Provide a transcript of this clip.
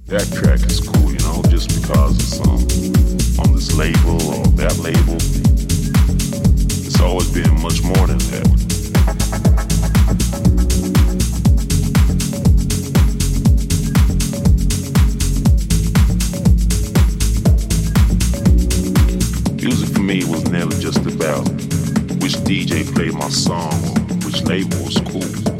that track is cool, you know, just because it's on this label or that label. It's always been much more than that. Music for me was never just about which DJ played my song or which label was cool.